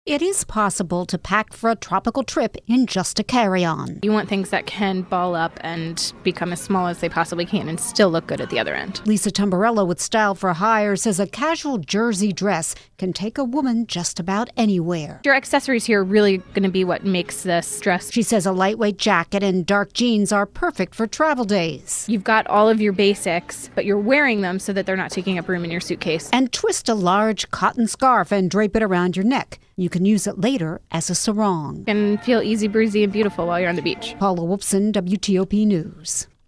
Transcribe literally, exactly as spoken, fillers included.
It is possible to pack for a tropical trip in just a carry-on. You want things that can ball up and become as small as they possibly can and still look good at the other end. Lisa Tumbarella with Style for Hire says a casual jersey dress can take a woman just about anywhere. Your accessories here are really going to be what makes this dress. She says a lightweight jacket and dark jeans are perfect for travel days. You've got all of your basics, but you're wearing them so that they're not taking up room in your suitcase. And twist a large cotton scarf and drape it around your neck. You can use it later as a sarong. And feel easy breezy and beautiful while you're on the beach. Paula Wolfson, W T O P News.